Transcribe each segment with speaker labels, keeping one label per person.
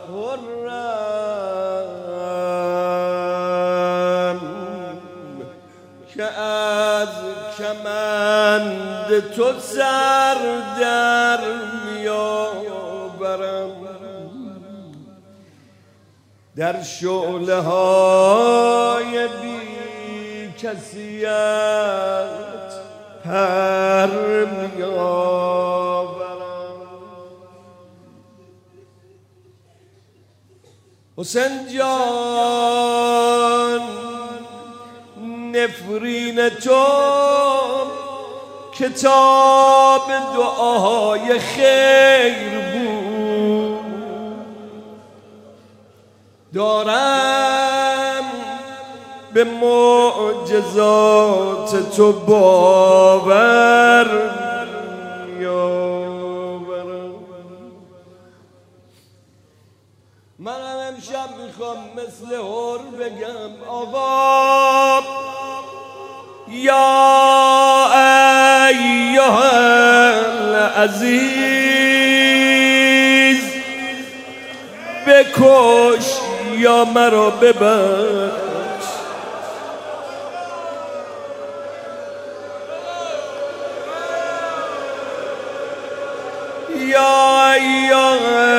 Speaker 1: خرم که از کمند تو سر در میآورم، در شعله های بی کسیت پر میآورم. حسین جان نفرین تو کتاب دعای خیر بود، دارم به معجزات تو باور می‌آورم. منم امشب میخوام مثل هر بگم آقا یا ایها العزیز، بکش یا مرا ببخش. یا ایها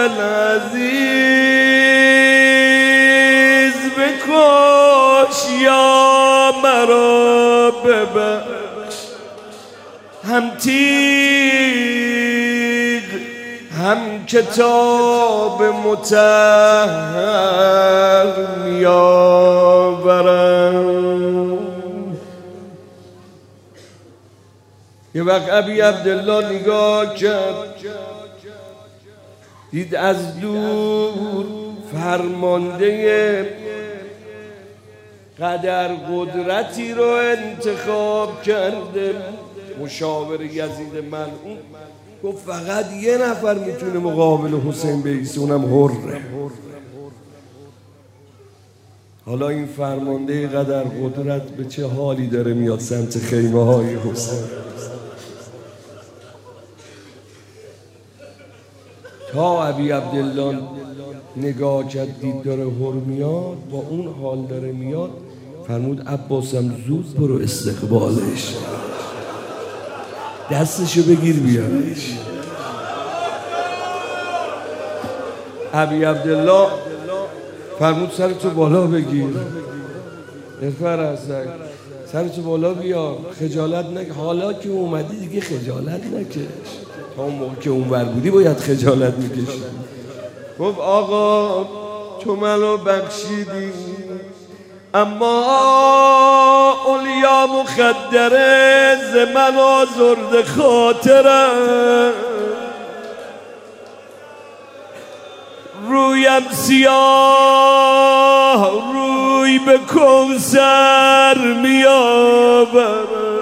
Speaker 1: العزیز، بکش یا مرا ببخش. هم تیغ هم کتاب مطهر میآورم. یه وقت ابی عبدالله نگاه کرد، دید از دور فرمانده قدر قدرتی رو انتخاب کرده، مشاور یزید ملعون. گفت فقط یه نفر میتونه مقابل حسین بیسته، اونم هره. حالا این فرمانده قدر قدرت به چه حالی داره میاد سمت خیمه های حسین. تا ابی عبدالله نگاه کرد، دید داره هر میاد، با اون حال داره میاد، فرمود عباسم زود برو استقبالش، دستشو بگیر بیارش. ابی عبدالله فرمود سرتو بالا بگیر، ارفع رأسک، سرتو بالا بیار، خجالت نکش. حالا که اومدی دیگه خجالت نکش، تا اون موقع که اونور بودی باید خجالت میکشی. گفت آقا تو منو بخشیدی، اما اولیا مخدره ز من آزرد خاطرم، رویم سیاه روی به کوثر میآورم.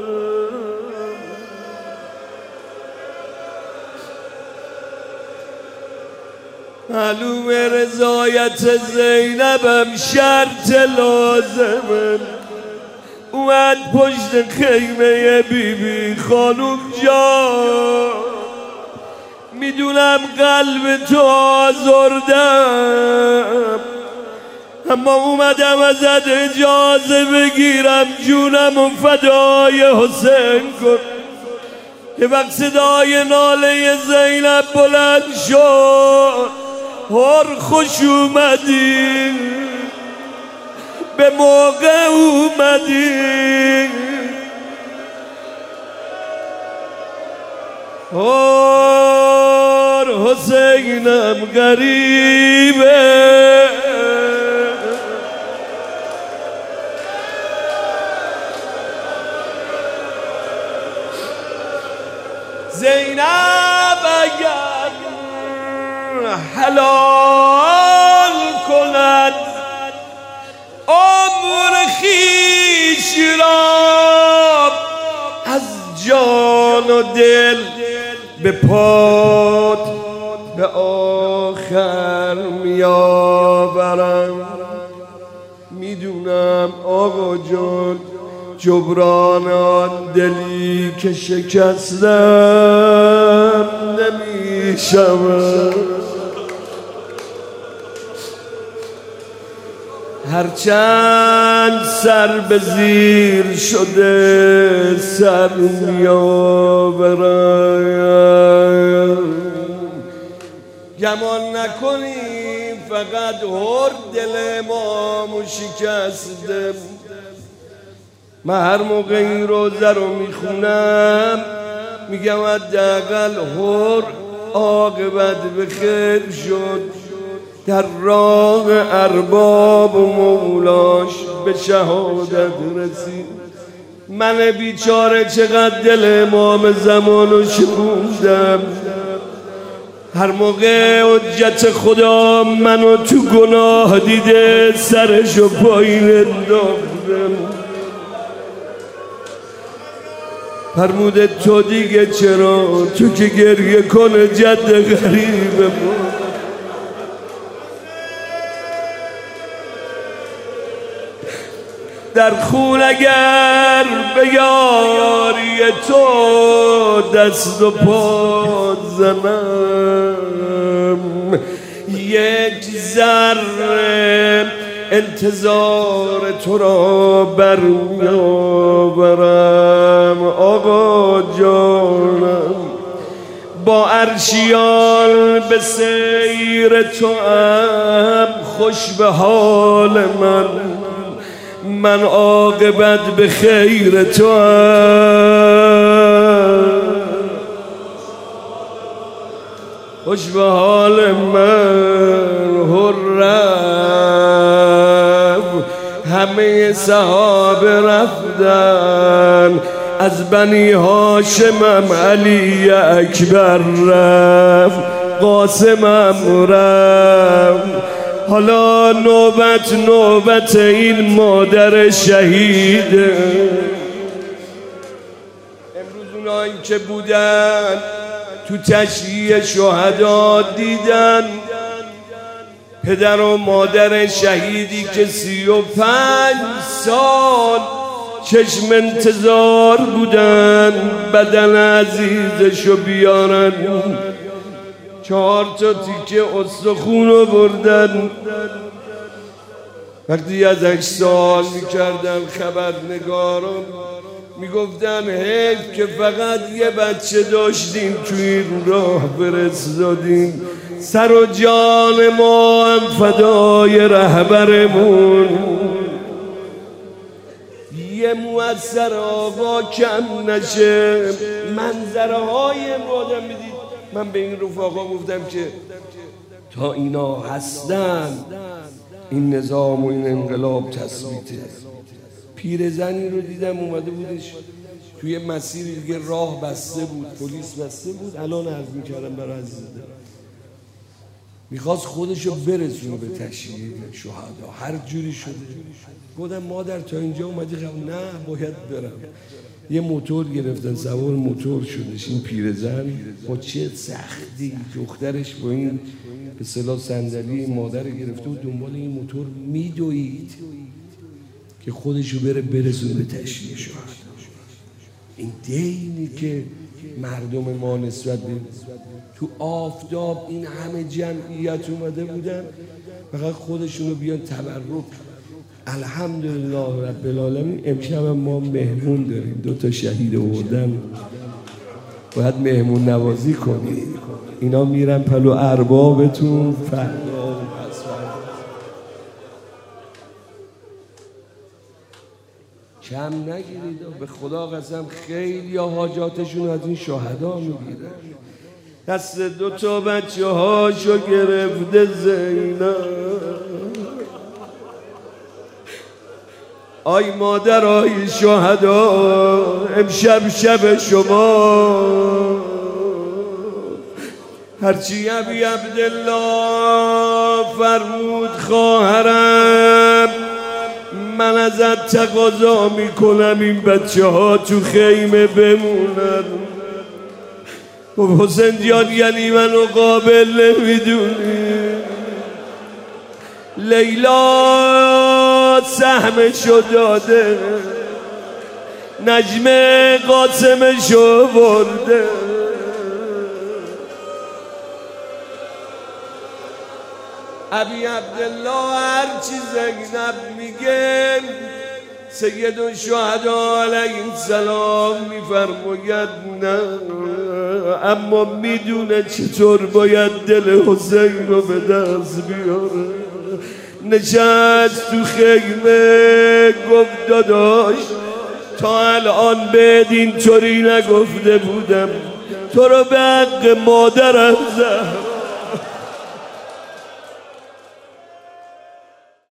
Speaker 1: معلوم رضایت زینبم شرط لازمه. اومد پشت خیمه بیبی خانوم جان، میدونم قلب تو آزردم، اما اومدم ازت اجازه بگیرم جونم و فدای حسین کن. یه وقت صدای ناله زینب بلند شد، هر خوش اومدی، به موقع اومدی، هر حسینم غریبه. زینب اگر حلال کند عمر خویش را، از جان و دل به پات به آخر میآورم. میدونم آقا جان جبران آن دلی که شکستم نمیشم، هرچند سر به زیر شده سر میآورم. گمان نکنیم فقط هر دل امامو شکسته. من هر موقع این روزه رو میخونم میگم حداقل هر عاقبت به خیر شد، در راه ارباب و مولاش به شهادت رسید. من بیچاره چقدر دل امام زمانو شکوندم. هر موقع حجت خدا منو تو گناه دیده سرشو پایین انداختم. فرموده تو دیگه چرا، تو که گریه کنه جد غریب ما. در خون اگر به یاری تو دست و پا زنم، یک ذره انتظار تو را برمیآورم. آقا جانم با عرشیان به سیر تو ام، خوش به حال من عاقبت به خیر تو ام، خوش به حال من. هرم همه صحابه رفتن، از بنی هاشمم علی اکبر رفت، قاسمم رفت. حالا نوبت این مادر شهیده. امروز اونایی که بودن تو تشییع شهدا دیدن پدر و مادر شهیدی که 35 سال چشم انتظار بودن بدن عزیزشو بیارن. 4 تا تیکه استخونو بردن. وقتی ازش سوال میکردن خبرنگاران میگفتن حیف که فقط یه بچه داشتیم تو این راه فرستادیم، سر و جان ما هم فدای رهبرمون. یه موثر آقا کم نشه. منظره های آدم میدید. من به این رفاقا گفتم که تا اینا هستن این نظام و این انقلاب تثبیته. پیرزنی رو دیدم اومده بودش توی مسیری دیگه، راه بسته بود، پلیس بسته بود. الان عرض میکردم برای عزیز دلم، میخواست خودشو برسونه به تشییع شهدا هر جوری شده. گفتم مادر تا اینجا اومدی؟ نه باید برم. یه موتور گرفتن، سوار موتور شدش این پیرزن با چه سختی. دخترش با این به اصطلاح صندلی مادر گرفته و دنبال این موتور میدوید که خودشو برسونه به تشییع شهدا. این دینی که مردم ما نسبت به تو آفتاب این همه جمعیت اومده بودن فقط خودشونو بیان تبرک. الحمدلله رب العالمین امشب ما مهمون داریم، 2 تا شهید آوردن، باید مهمون نوازی کنیم. اینا میرن پلو اربابتون فردا. کم نگیرید، به خدا قسم خیلی حاجاتشون از این شهدا میگیرن. دست 2 تا بچه هاشو گرفته زینب. آی مادر آی شهدا، امشب شب شما. هرچی ابی عبدالله فرمود خواهرم، من ازت تقاضا میکنم این بچه ها تو خیمه بمونن. حسین جان یعنی منو قابل نمیدونی؟ لیلا سهمشو داده، نجم قاسمشو برده. ابی عبدالله هرچی زینب میگه سید الشهدا علیه السلام میفرماید نه، اما میدونه چطور باید دل حسین رو به دست بیاره. نشست تو خیمه گفت داداش تا الان بهت اینطوری نگفته بودم، تو رو به حق مادرم زهرا